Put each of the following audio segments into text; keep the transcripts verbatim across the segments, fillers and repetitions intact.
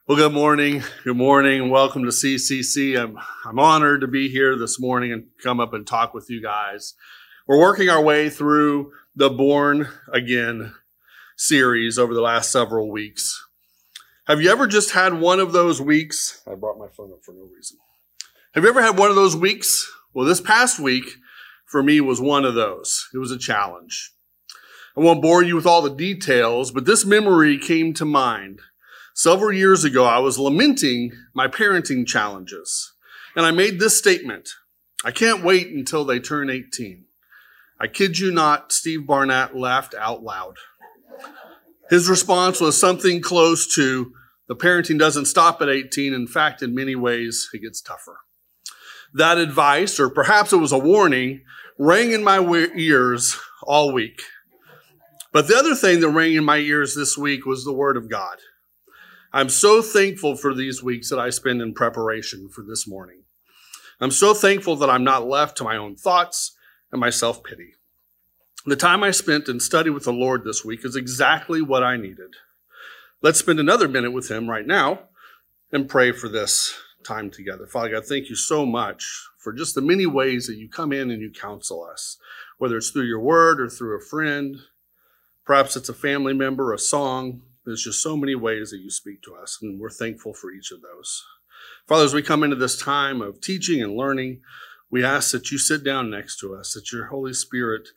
Well, good morning. Good morning, and welcome to C C C. I'm I'm honored to be here this morning and come up and talk with you guys. We're working our way through the Born Again series over the last several weeks. Have you ever just had one of those weeks? I brought my phone up for no reason. Have you ever had one of those weeks? Well, this past week for me was one of those. It was a challenge. I won't bore you with all the details, but this memory came to mind. Several years ago, I was lamenting my parenting challenges, and I made this statement: I can't wait until they turn eighteen. I kid you not, Steve Barnett laughed out loud. His response was something close to, the parenting doesn't stop at eighteen. In fact, in many ways, it gets tougher. That advice, or perhaps it was a warning, rang in my ears all week. But the other thing that rang in my ears this week was the Word of God. I'm so thankful for these weeks that I spend in preparation for this morning. I'm so thankful that I'm not left to my own thoughts and my self-pity. The time I spent in study with the Lord this week is exactly what I needed. Let's spend another minute with him right now and pray for this time together. Father God, thank you so much for just the many ways that you come in and you counsel us, whether it's through your word or through a friend. Perhaps it's a family member, a song. There's just so many ways that you speak to us, and we're thankful for each of those. Father, as we come into this time of teaching and learning, we ask that you sit down next to us, that your Holy Spirit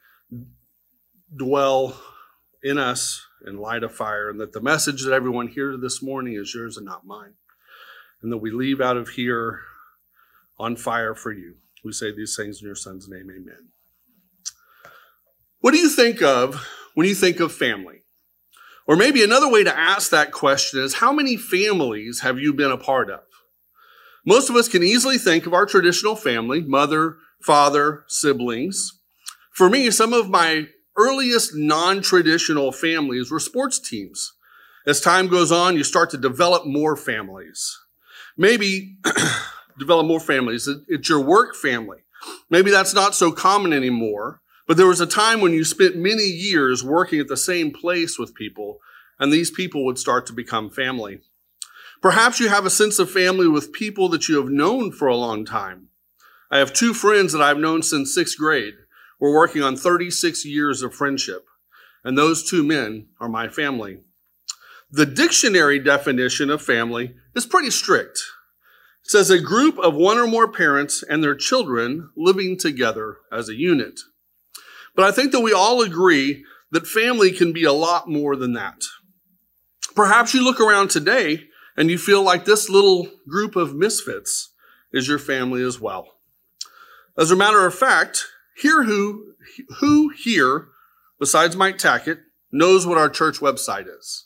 dwell in us and light a fire, and that the message that everyone hears this morning is yours and not mine, and that we leave out of here on fire for you. We say these things in your Son's name, amen. What do you think of when you think of family? Or maybe another way to ask that question is, how many families have you been a part of? Most of us can easily think of our traditional family, mother, father, siblings. For me, some of my earliest non-traditional families were sports teams. As time goes on, you start to develop more families. Maybe develop more families. It's your work family. Maybe that's not so common anymore. But there was a time when you spent many years working at the same place with people, and these people would start to become family. Perhaps you have a sense of family with people that you have known for a long time. I have two friends that I've known since sixth grade. We're working on thirty-six years of friendship, and those two men are my family. The dictionary definition of family is pretty strict. It says a group of one or more parents and their children living together as a unit. But I think that we all agree that family can be a lot more than that. Perhaps you look around today and you feel like this little group of misfits is your family as well. As a matter of fact, here who, who here, besides Mike Tackett, knows what our church website is?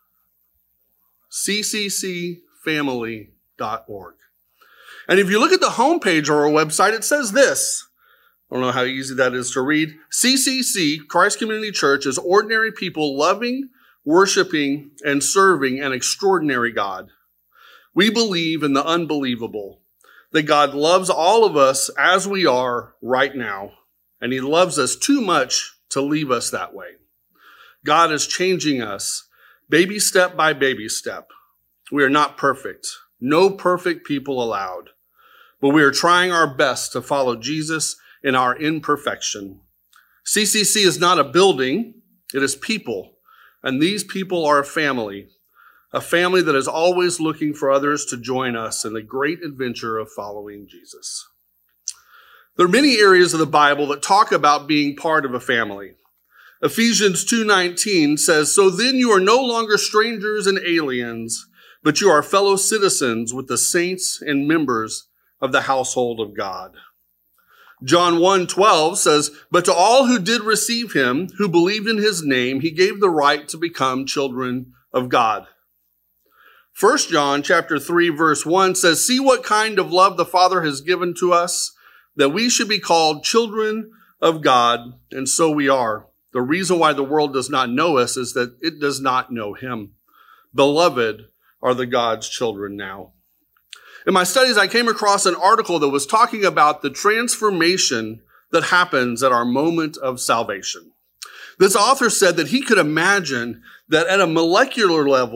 c c c family dot org. And if you look at the homepage of our website, it says this. I don't know how easy that is to read. C C C, Christ Community Church, is ordinary people loving, worshiping, and serving an extraordinary God. We believe in the unbelievable, that God loves all of us as we are right now, and he loves us too much to leave us that way. God is changing us baby step by baby step. We are not perfect. No perfect people allowed. But we are trying our best to follow Jesus in our imperfection. C C C is not a building, it is people. And these people are a family, a family that is always looking for others to join us in the great adventure of following Jesus. There are many areas of the Bible that talk about being part of a family. Ephesians two nineteen says, "So then you are no longer strangers and aliens, but you are fellow citizens with the saints and members of the household of God." John one twelve says, "But to all who did receive him, who believed in his name, he gave the right to become children of God." First John chapter three verse one says, "See what kind of love the Father has given to us, that we should be called children of God, and so we are. The reason why the world does not know us is that it does not know him. Beloved are the God's children now." In my studies, I came across an article that was talking about the transformation that happens at our moment of salvation. This author said that he could imagine that at a molecular level,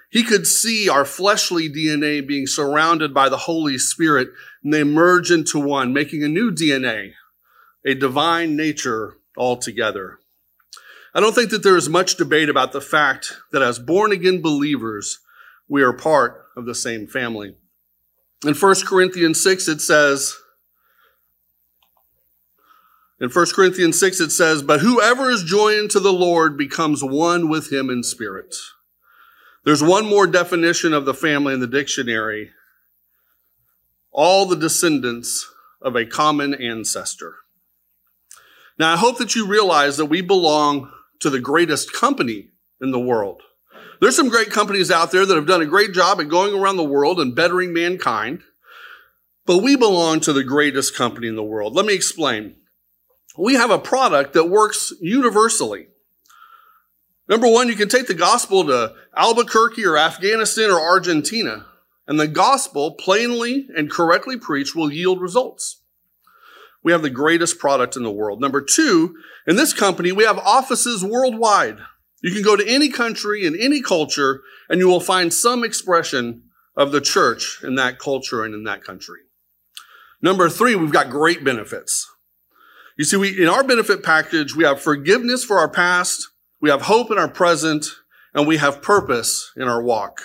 He could see our fleshly D N A being surrounded by the Holy Spirit, and they merge into one, making a new D N A, a divine nature altogether. I don't think that there is much debate about the fact that as born-again believers, we are part of the same family. In First Corinthians six, it says, in First Corinthians six, it says, but whoever is joined to the Lord becomes one with him in spirit. There's one more definition of the family in the dictionary. All the descendants of a common ancestor. Now, I hope that you realize that we belong to the greatest company in the world. There's some great companies out there that have done a great job at going around the world and bettering mankind, but we belong to the greatest company in the world. Let me explain. We have a product that works universally. Number one, you can take the gospel to Albuquerque or Afghanistan or Argentina, and the gospel, plainly and correctly preached, will yield results. We have the greatest product in the world. Number two, in this company, we have offices worldwide. You can go to any country and any culture, and you will find some expression of the church in that culture and in that country. Number three, we've got great benefits. You see, we, in our benefit package, we have forgiveness for our past, we have hope in our present, and we have purpose in our walk.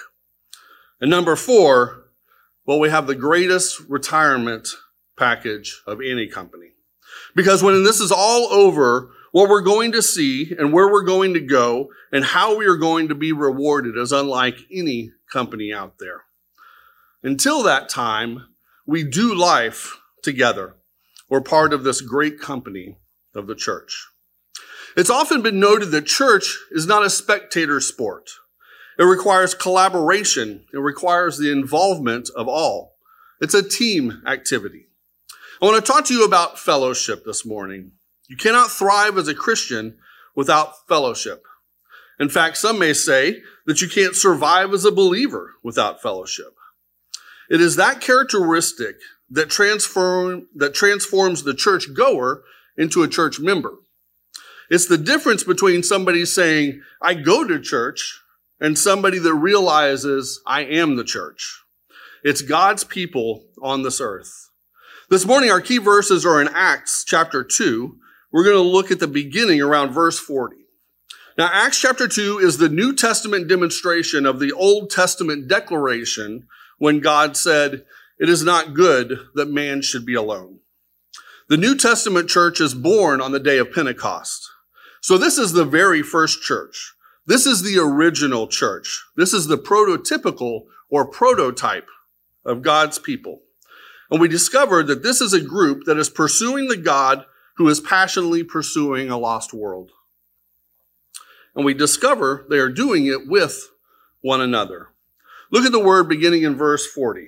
And number four, well, we have the greatest retirement package of any company. Because when this is all over, what we're going to see and where we're going to go and how we are going to be rewarded is unlike any company out there. Until that time, we do life together. We're part of this great company of the church. It's often been noted that church is not a spectator sport. It requires collaboration. It requires the involvement of all. It's a team activity. I want to talk to you about fellowship this morning. You cannot thrive as a Christian without fellowship. In fact, some may say that you can't survive as a believer without fellowship. It is that characteristic that transform, that transforms the church goer into a church member. It's the difference between somebody saying, I go to church, and somebody that realizes I am the church. It's God's people on this earth. This morning, our key verses are in Acts chapter two. We're going to look at the beginning around verse forty. Now, Acts chapter two is the New Testament demonstration of the Old Testament declaration when God said, it is not good that man should be alone. The New Testament church is born on the day of Pentecost. So this is the very first church. This is the original church. This is the prototypical or prototype of God's people. And we discovered that this is a group that is pursuing the God who is passionately pursuing a lost world. And we discover they are doing it with one another. Look at the word beginning in verse forty.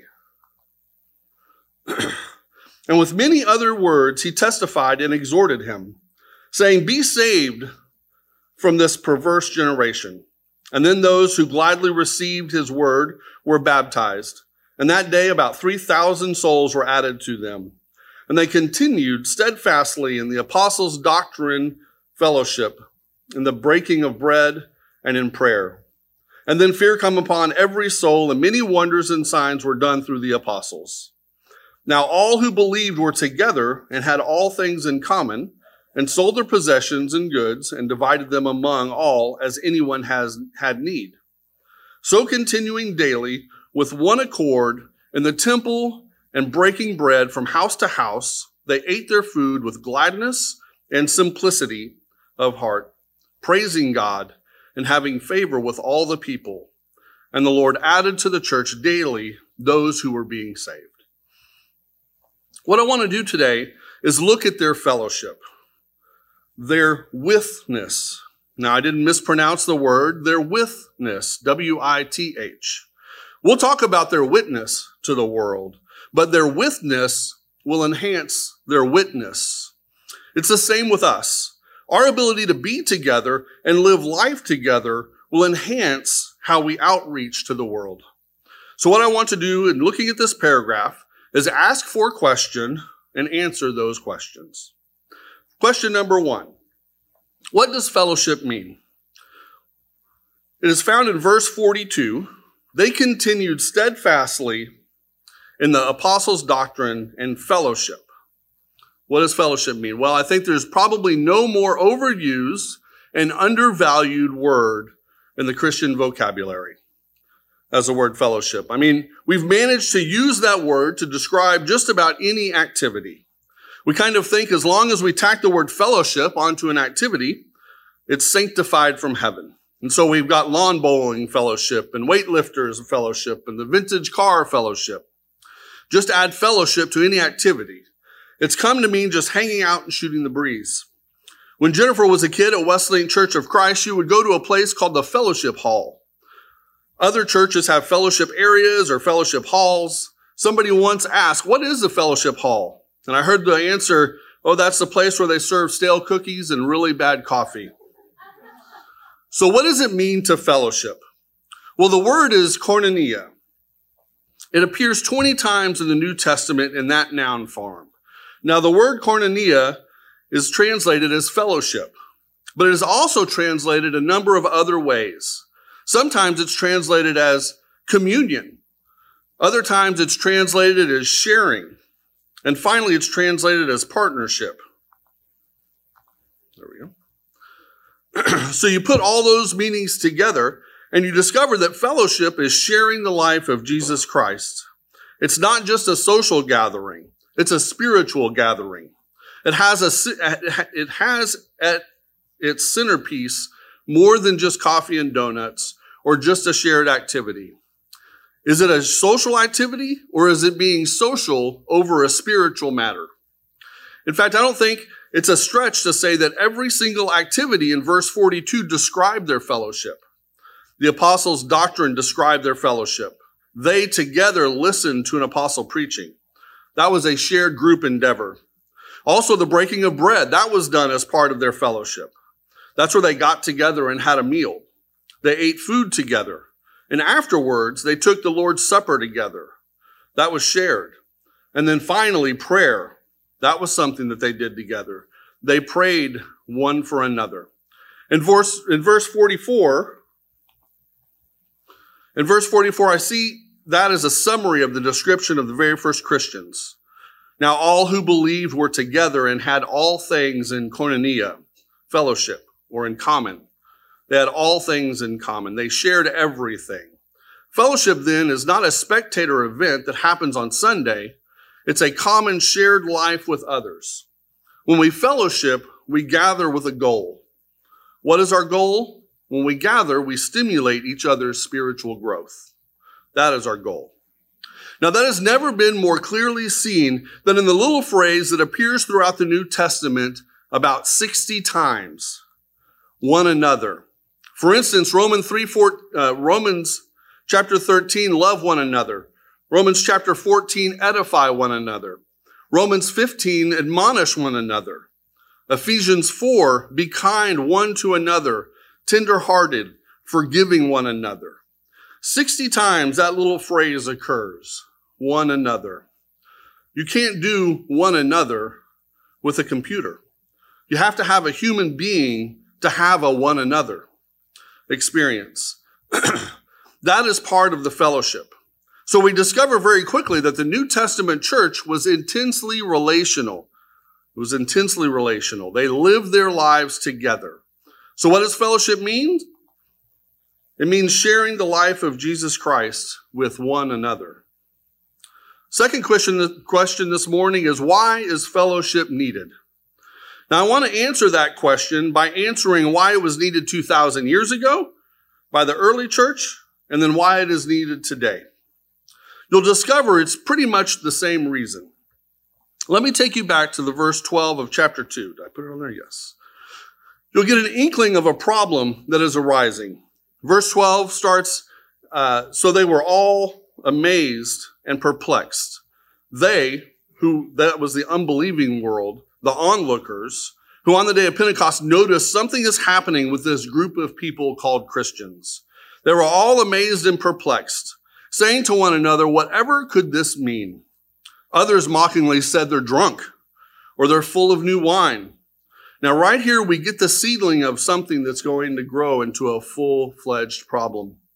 And with many other words, he testified and exhorted him, saying, be saved from this perverse generation. And then those who gladly received his word were baptized. And that day about three thousand souls were added to them. And they continued steadfastly in the apostles' doctrine, fellowship, in the breaking of bread, and in prayer. And then fear come upon every soul, and many wonders and signs were done through the apostles. Now all who believed were together and had all things in common, and sold their possessions and goods, and divided them among all as anyone has had need. So continuing daily with one accord in the temple and breaking bread from house to house, they ate their food with gladness and simplicity of heart, praising God and having favor with all the people. And the Lord added to the church daily those who were being saved. What I want to do today is look at their fellowship, their withness. Now, I didn't mispronounce the word, their withness, W I T H. We'll talk about their witness to the world, but their withness will enhance their witness. It's the same with us. Our ability to be together and live life together will enhance how we outreach to the world. So what I want to do in looking at this paragraph is ask for a question and answer those questions. Question number one, what does fellowship mean? It is found in verse forty-two, they continued steadfastly in the apostles' doctrine and fellowship. What does fellowship mean? Well, I think there's probably no more overused and undervalued word in the Christian vocabulary as the word fellowship. I mean, we've managed to use that word to describe just about any activity. We kind of think as long as we tack the word fellowship onto an activity, it's sanctified from heaven. And so we've got lawn bowling fellowship and weightlifters fellowship and the vintage car fellowship. Just add fellowship to any activity. It's come to mean just hanging out and shooting the breeze. When Jennifer was a kid at Wesleyan Church of Christ, she would go to a place called the Fellowship Hall. Other churches have fellowship areas or fellowship halls. Somebody once asked, what is the Fellowship Hall? And I heard the answer, oh, that's the place where they serve stale cookies and really bad coffee. So what does it mean to fellowship? Well, the word is koinonia. It appears twenty times in the New Testament in that noun form. Now, the word koinonia is translated as fellowship, but it is also translated a number of other ways. Sometimes it's translated as communion. Other times it's translated as sharing. And finally, it's translated as partnership. There we go. So you put all those meanings together, and you discover that fellowship is sharing the life of Jesus Christ. It's not just a social gathering. It's a spiritual gathering. It has a, it has at its centerpiece more than just coffee and donuts or just a shared activity. Is it a social activity, or is it being social over a spiritual matter? In fact, I don't think it's a stretch to say that every single activity in verse forty-two described their fellowship. The apostles' doctrine described their fellowship. They together listened to an apostle preaching. That was a shared group endeavor. Also, the breaking of bread, that was done as part of their fellowship. That's where they got together and had a meal. They ate food together. And afterwards, they took the Lord's Supper together. That was shared. And then finally, prayer. That was something that they did together. They prayed one for another. In verse, in verse forty-four, in verse forty-four, I see that as a summary of the description of the very first Christians. Now, all who believed were together and had all things in koinonia, fellowship, or in common. They had all things in common. They shared everything. Fellowship, then, is not a spectator event that happens on Sunday. It's a common shared life with others. When we fellowship, we gather with a goal. What is our goal? When we gather, we stimulate each other's spiritual growth. That is our goal. Now, that has never been more clearly seen than in the little phrase that appears throughout the New Testament about sixty times. One another. For instance, Romans three, four, uh, Romans chapter thirteen, love one another. Romans chapter fourteen, edify one another. Romans fifteen, admonish one another. Ephesians four, be kind one to another, tender-hearted, forgiving one another. sixty times that little phrase occurs, one another. You can't do one another with a computer. You have to have a human being to have a one another experience. That is part of the fellowship. So we discover very quickly that the New Testament church was intensely relational. It was intensely relational. They lived their lives together. So what does fellowship mean? It means sharing the life of Jesus Christ with one another. Second question, question this morning is, why is fellowship needed? Now, I want to answer that question by answering why it was needed two thousand years ago by the early church, and then why it is needed today. You'll discover it's pretty much the same reason. Let me take you back to the verse twelve of chapter two. Did I put it on there? Yes. You'll get an inkling of a problem that is arising. Verse twelve starts, uh, so they were all amazed and perplexed. They, who, that was the unbelieving world, the onlookers, who on the day of Pentecost noticed something is happening with this group of people called Christians. They were all amazed and perplexed, saying to one another, whatever could this mean? Others mockingly said they're drunk, or they're full of new wine. Now, right here, we get the seedling of something that's going to grow into a full-fledged problem.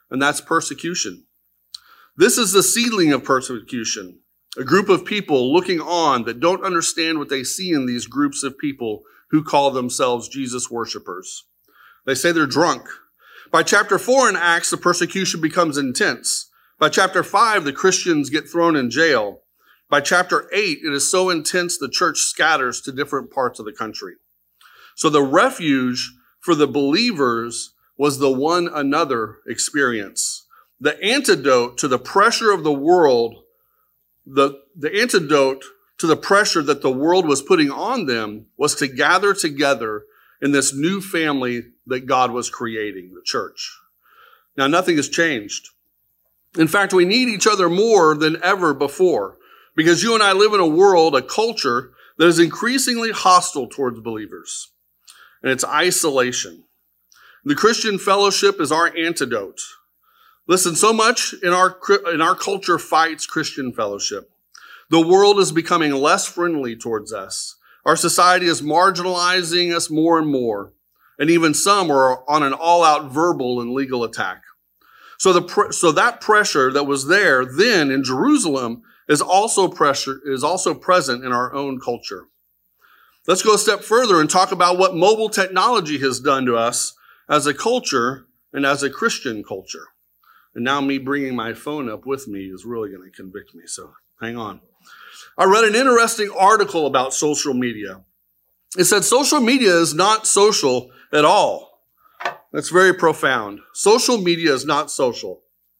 and that's persecution. This is the seedling of persecution, a group of people looking on that don't understand what they see in these groups of people who call themselves Jesus worshipers. They say they're drunk. By chapter four in Acts, the persecution becomes intense. By chapter five, the Christians get thrown in jail. By chapter eight, it is so intense the church scatters to different parts of the country. So the refuge for the believers was the one another experience. The antidote to the pressure of the world, the, the antidote to the pressure that the world was putting on them was to gather together in this new family that God was creating, the church. Now, nothing has changed. In fact, we need each other more than ever before because you and I live in a world, a culture that is increasingly hostile towards believers, and it's isolation. The Christian fellowship is our antidote. Listen, so much in our, in our culture fights Christian fellowship. The world is becoming less friendly towards us. Our society is marginalizing us more and more. And even some are on an all-out verbal and legal attack. So the so that pressure that was there then in Jerusalem is also pressure is also present in our own culture. Let's go a step further and talk about what mobile technology has done to us as a culture and as a Christian culture. And now me bringing my phone up with me is really going to convict me, so hang on. I read an interesting article about social media. It said social media is not social at all. That's very profound. Social media is not social.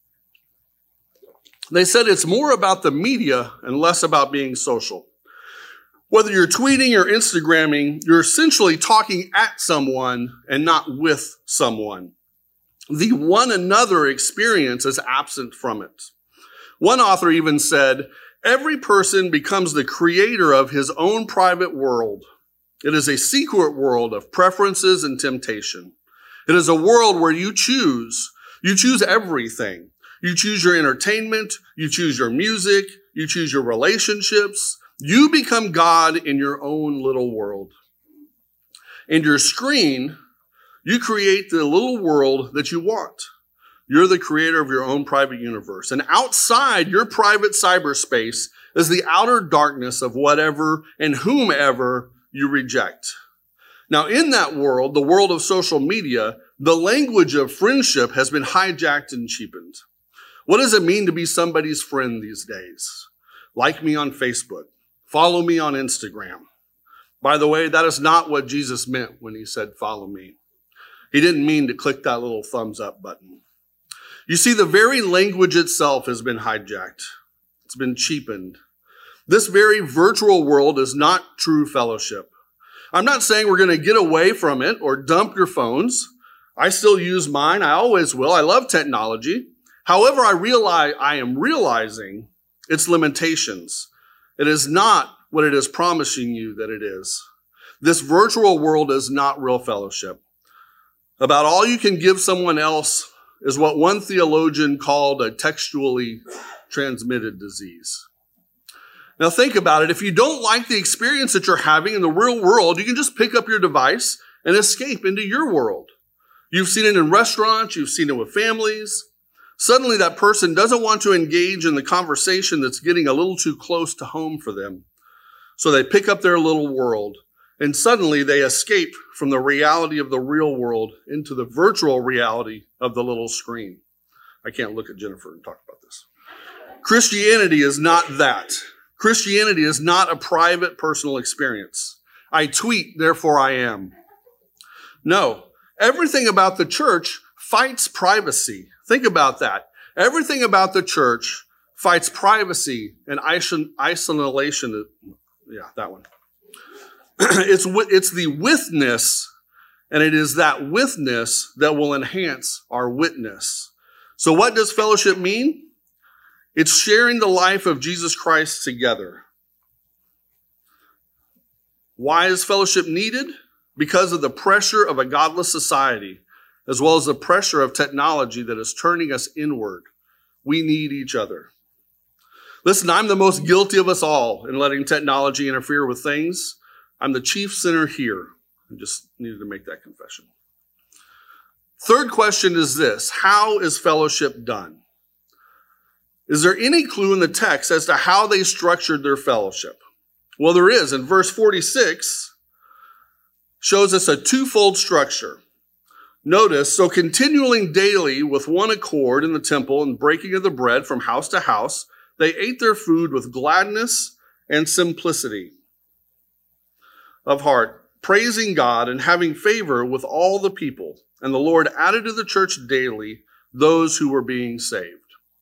They said it's more about the media and less about being social. Whether you're tweeting or Instagramming, you're essentially talking at someone and not with someone. The one another experience is absent from it. One author even said, every person becomes the creator of his own private world. It is a secret world of preferences and temptation. It is a world where you choose. You choose everything. You choose your entertainment. You choose your music. You choose your relationships. You become God in your own little world. And your screen, you create the little world that you want. You're the creator of your own private universe. And outside your private cyberspace is the outer darkness of whatever and whomever you reject. Now, in that world, the world of social media, the language of friendship has been hijacked and cheapened. What does it mean to be somebody's friend these days? Like me on Facebook. Follow me on Instagram. By the way, that is not what Jesus meant when he said, follow me. He didn't mean to click that little thumbs up button. You see, the very language itself has been hijacked. It's been cheapened. This very virtual world is not true fellowship. I'm not saying we're going to get away from it or dump your phones. I still use mine. I always will. I love technology. However, I realize I am realizing its limitations. It is not what it is promising you that it is. This virtual world is not real fellowship. About all you can give someone else is what one theologian called a textually transmitted disease. Now think about it. If you don't like the experience that you're having in the real world, you can just pick up your device and escape into your world. You've seen it in restaurants. You've seen it with families. Suddenly that person doesn't want to engage in the conversation that's getting a little too close to home for them. So they pick up their little world and suddenly they escape from the reality of the real world into the virtual reality of the little screen. I can't look at Jennifer and talk about this. Christianity is not that. Christianity is not a private personal experience. I tweet, therefore I am. No, everything about the church fights privacy. Think about that. Everything about the church fights privacy and isolation. Yeah, that one. It's, it's the witness, and it is that witness that will enhance our witness. So what does fellowship mean? It's sharing the life of Jesus Christ together. Why is fellowship needed? Because of the pressure of a godless society, as well as the pressure of technology that is turning us inward. We need each other. Listen, I'm the most guilty of us all in letting technology interfere with things. I'm the chief sinner here. I just needed to make that confession. Third question is this: how is fellowship done? Is there any clue in the text as to how they structured their fellowship? Well, there is. In verse forty-six, shows us a twofold structure. Notice, so continuing daily with one accord in the temple and breaking of the bread from house to house, they ate their food with gladness and simplicity of heart, praising God and having favor with all the people. And the Lord added to the church daily those who were being saved.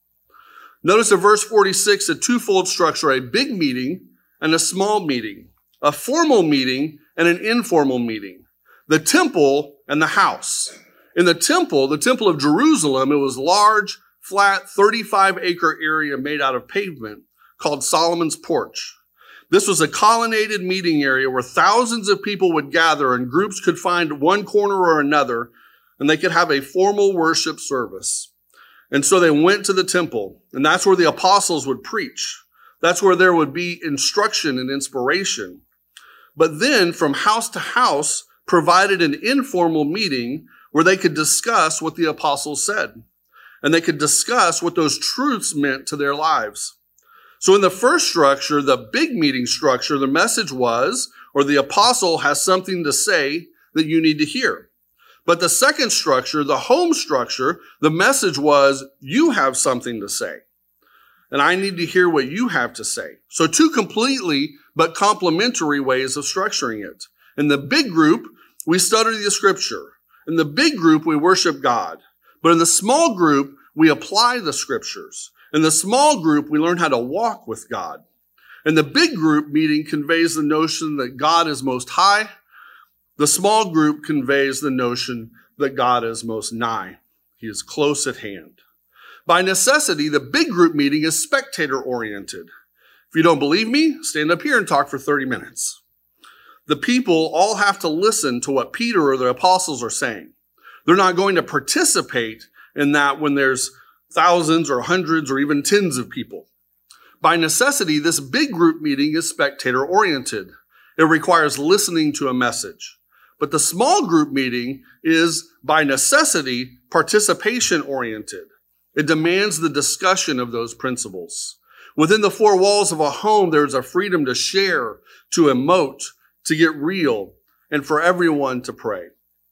Notice in verse forty-six, a twofold structure, a big meeting and a small meeting, a formal meeting and an informal meeting, the temple and the house. In the temple, the temple of Jerusalem, it was large, flat, thirty-five acre area made out of pavement called Solomon's Porch. This was a colonnaded meeting area where thousands of people would gather and groups could find one corner or another, and they could have a formal worship service. And so they went to the temple, and that's where the apostles would preach. That's where there would be instruction and inspiration. But then from house to house provided an informal meeting where they could discuss what the apostles said. And they could discuss what those truths meant to their lives. So in the first structure, the big meeting structure, the message was, or the apostle has something to say that you need to hear. But the second structure, the home structure, the message was, you have something to say. And I need to hear what you have to say. So two completely but complementary ways of structuring it. In the big group, we study the scripture. In the big group, we worship God. But in the small group, we apply the scriptures. In the small group, we learn how to walk with God. And the big group meeting conveys the notion that God is most high. The small group conveys the notion that God is most nigh. He is close at hand. By necessity, the big group meeting is spectator-oriented. If you don't believe me, stand up here and talk for thirty minutes. The people all have to listen to what Peter or the apostles are saying. They're not going to participate in that when there's thousands or hundreds or even tens of people. By necessity, this big group meeting is spectator-oriented. It requires listening to a message. But the small group meeting is, by necessity, participation-oriented. It demands the discussion of those principles. Within the four walls of a home, there's a freedom to share, to emote, to get real, and for everyone to pray.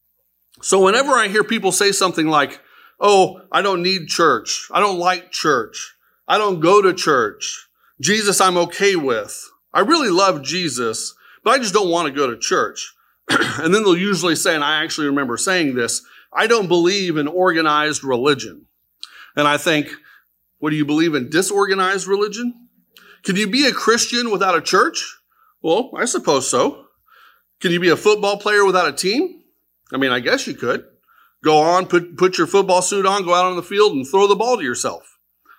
So whenever I hear people say something like, oh, I don't need church, I don't like church, I don't go to church, Jesus I'm okay with, I really love Jesus, but I just don't want to go to church. And then they'll usually say, and I actually remember saying this, I don't believe in organized religion. And I think, what do you believe in, disorganized religion? Can you be a Christian without a church? Well, I suppose so. Can you be a football player without a team? I mean, I guess you could. Go on, put, put your football suit on, go out on the field and throw the ball to yourself.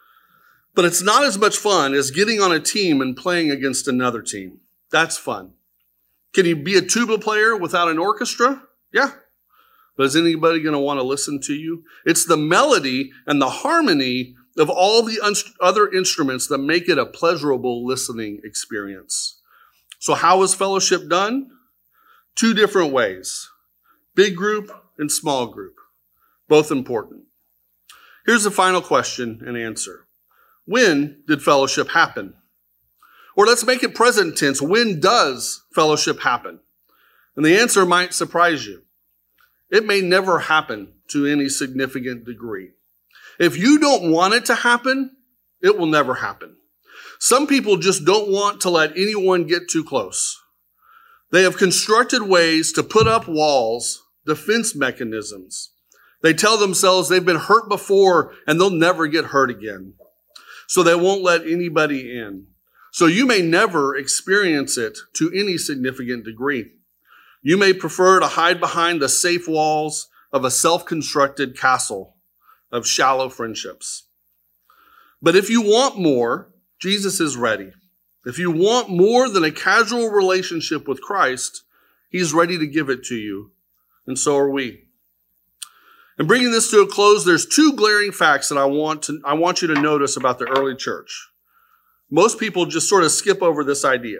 But it's not as much fun as getting on a team and playing against another team. That's fun. Can you be a tuba player without an orchestra? Yeah. But is anybody going to want to listen to you? It's the melody and the harmony of all the un- other instruments that make it a pleasurable listening experience. So how is fellowship done? Two different ways. Big group and small group. Both important. Here's the final question and answer. When did fellowship happen? Or let's make it present tense. When does fellowship happen? And the answer might surprise you. It may never happen to any significant degree. If you don't want it to happen, it will never happen. Some people just don't want to let anyone get too close. They have constructed ways to put up walls, defense mechanisms. They tell themselves they've been hurt before and they'll never get hurt again. So they won't let anybody in. So you may never experience it to any significant degree. You may prefer to hide behind the safe walls of a self-constructed castle of shallow friendships. But if you want more, Jesus is ready. If you want more than a casual relationship with Christ, he's ready to give it to you, and so are we. And bringing this to a close, there's two glaring facts that I want to I want you to notice about the early church. Most people just sort of skip over this idea.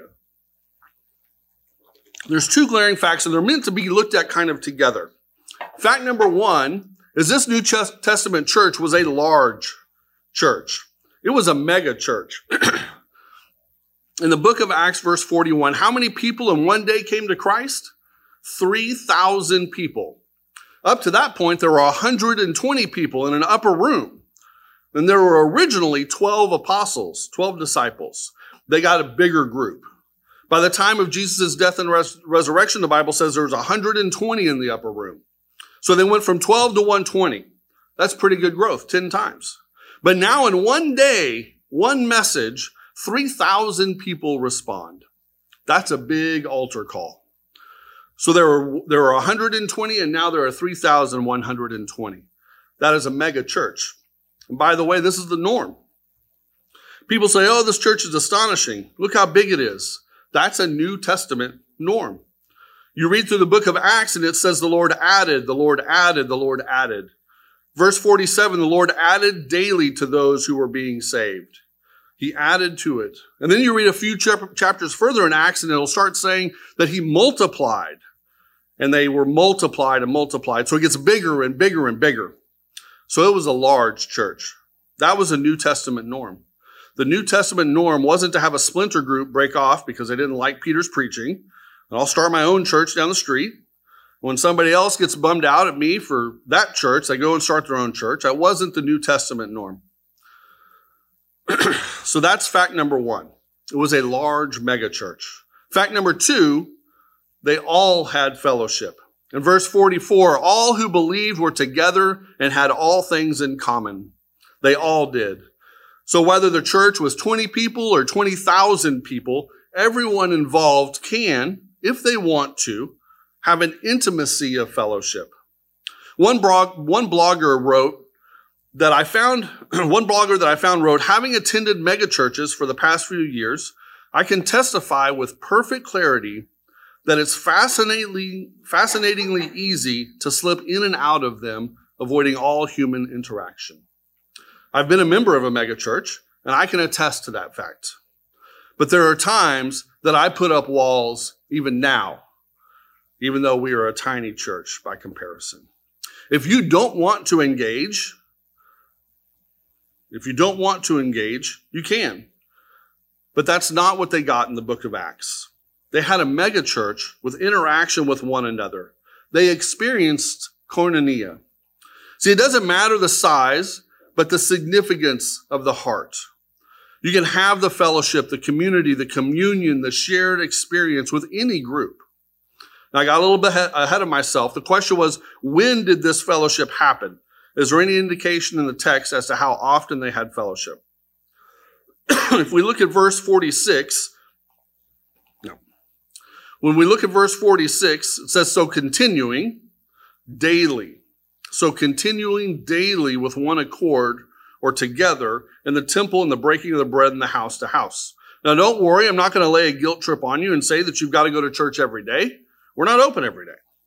There's two glaring facts, and they're meant to be looked at kind of together. Fact number one is this New Testament church was a large church. It was a mega church. In the book of Acts, verse forty-one, how many people in one day came to Christ? three thousand people. Up to that point, there were one hundred twenty people in an upper room. And there were originally twelve apostles, twelve disciples. They got a bigger group. By the time of Jesus' death and res- resurrection, the Bible says there was one hundred twenty in the upper room. So they went from twelve to one hundred twenty. That's pretty good growth, ten times. But now in one day, one message, three thousand people respond. That's a big altar call. So there were, there were one hundred twenty, and now there are three thousand one hundred twenty. That is a mega church. And by the way, this is the norm. People say, oh, this church is astonishing. Look how big it is. That's a New Testament norm. You read through the book of Acts, and it says the Lord added, the Lord added, the Lord added. Verse forty-seven, the Lord added daily to those who were being saved. He added to it. And then you read a few chapters further in Acts, and it'll start saying that he multiplied. And they were multiplied and multiplied. So it gets bigger and bigger and bigger. So it was a large church. That was a New Testament norm. The New Testament norm wasn't to have a splinter group break off because they didn't like Peter's preaching. And I'll start my own church down the street. When somebody else gets bummed out at me for that church, they go and start their own church. That wasn't the New Testament norm. So that's fact number one. It was a large mega church. Fact number two, they all had fellowship. In verse forty-four, all who believed were together and had all things in common. They all did. So whether the church was twenty people or twenty thousand people, everyone involved can, if they want to, have an intimacy of fellowship. One blog, one blogger wrote that I found, one blogger that I found wrote, having attended megachurches for the past few years, I can testify with perfect clarity that it's fascinatingly, fascinatingly easy to slip in and out of them, avoiding all human interaction. I've been a member of a megachurch, and I can attest to that fact. But there are times that I put up walls even now, even though we are a tiny church by comparison. If you don't want to engage, if you don't want to engage, you can. But that's not what they got in the book of Acts. They had a mega church with interaction with one another. They experienced koinonia. See, it doesn't matter the size, but the significance of the heart. You can have the fellowship, the community, the communion, the shared experience with any group. Now, I got a little bit ahead of myself. The question was, when did this fellowship happen? Is there any indication in the text as to how often they had fellowship? If we look at verse forty-six, no. When we look at verse forty-six, it says, so continuing daily. So continuing daily with one accord or together in the temple and the breaking of the bread in the house to house. Now, don't worry. I'm not going to lay a guilt trip on you and say that you've got to go to church every day. We're not open every day.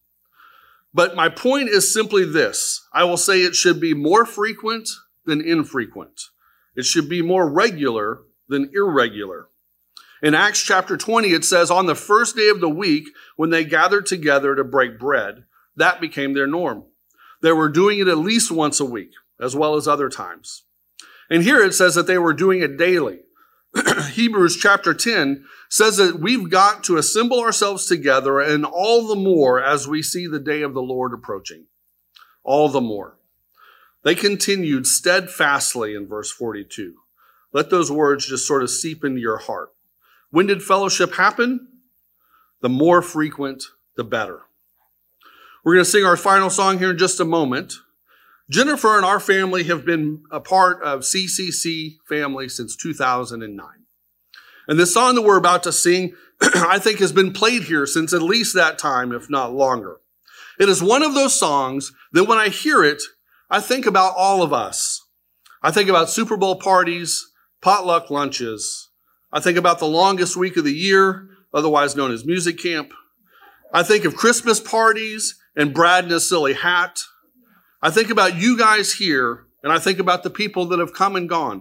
But my point is simply this. I will say it should be more frequent than infrequent. It should be more regular than irregular. In Acts chapter twenty, it says, on the first day of the week, when they gathered together to break bread, that became their norm. They were doing it at least once a week, as well as other times. And here it says that they were doing it daily. Hebrews chapter ten says that we've got to assemble ourselves together, and all the more as we see the day of the Lord approaching. All the more. They continued steadfastly in verse forty-two. Let those words just sort of seep into your heart. When did fellowship happen? The more frequent, the better. We're going to sing our final song here in just a moment. Jennifer and our family have been a part of C C C family since two thousand nine. And this song that we're about to sing, I think, has been played here since at least that time, if not longer. It is one of those songs that when I hear it, I think about all of us. I think about Super Bowl parties, potluck lunches. I think about the longest week of the year, otherwise known as music camp. I think of Christmas parties and Brad in a silly hat. I think about you guys here, and I think about the people that have come and gone.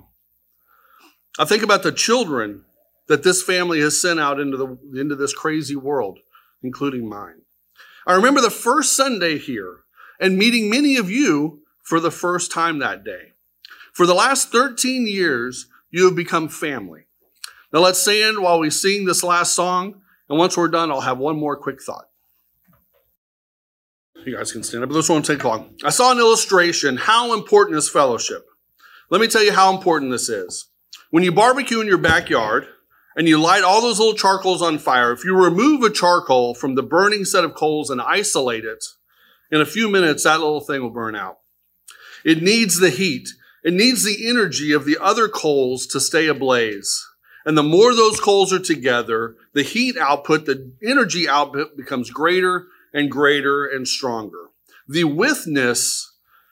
I think about the children that this family has sent out into the into this crazy world, including mine. I remember the first Sunday here, and meeting many of you for the first time that day. For the last thirteen years, you have become family. Now let's stand while we sing this last song, and once we're done, I'll have one more quick thought. You guys can stand up, but this won't take long. I saw an illustration, how important is fellowship. Let me tell you how important this is. When you barbecue in your backyard and you light all those little charcoals on fire, if you remove a charcoal from the burning set of coals and isolate it, in a few minutes, that little thing will burn out. It needs the heat. It needs the energy of the other coals to stay ablaze. And the more those coals are together, the heat output, the energy output becomes greater and greater and stronger. The witness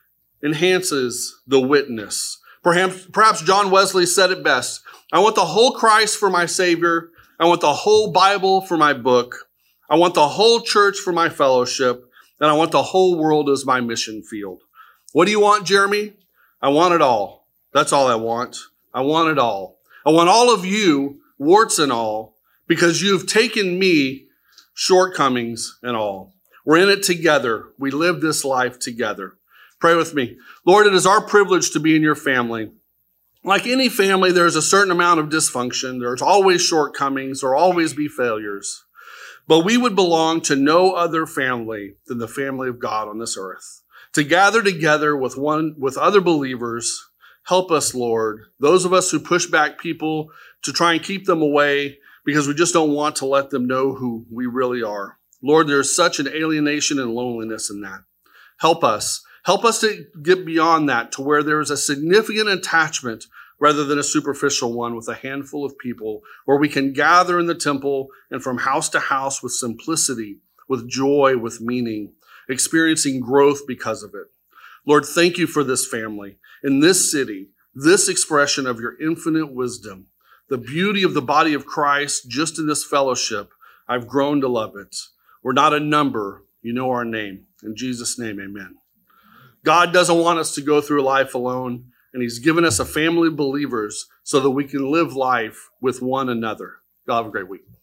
enhances the witness. Perhaps, perhaps John Wesley said it best. I want the whole Christ for my Savior. I want the whole Bible for my book. I want the whole church for my fellowship. And I want the whole world as my mission field. What do you want, Jeremy? I want it all. That's all I want. I want it all. I want all of you, warts and all, because you've taken me, shortcomings and all. We're in it together. We live this life together. Pray with me. Lord, it is our privilege to be in your family. Like any family, there's a certain amount of dysfunction. There's always shortcomings. There'll always be failures. But we would belong to no other family than the family of God on this earth. To gather together with one, with other believers, help us, Lord. Those of us who push back people to try and keep them away because we just don't want to let them know who we really are. Lord, there's such an alienation and loneliness in that. Help us. Help us to get beyond that to where there is a significant attachment rather than a superficial one with a handful of people where we can gather in the temple and from house to house with simplicity, with joy, with meaning, experiencing growth because of it. Lord, thank you for this family in this city, this expression of your infinite wisdom, the beauty of the body of Christ just in this fellowship. I've grown to love it. We're not a number. You know our name. In Jesus' name, amen. God doesn't want us to go through life alone, and he's given us a family of believers so that we can live life with one another. God, have a great week.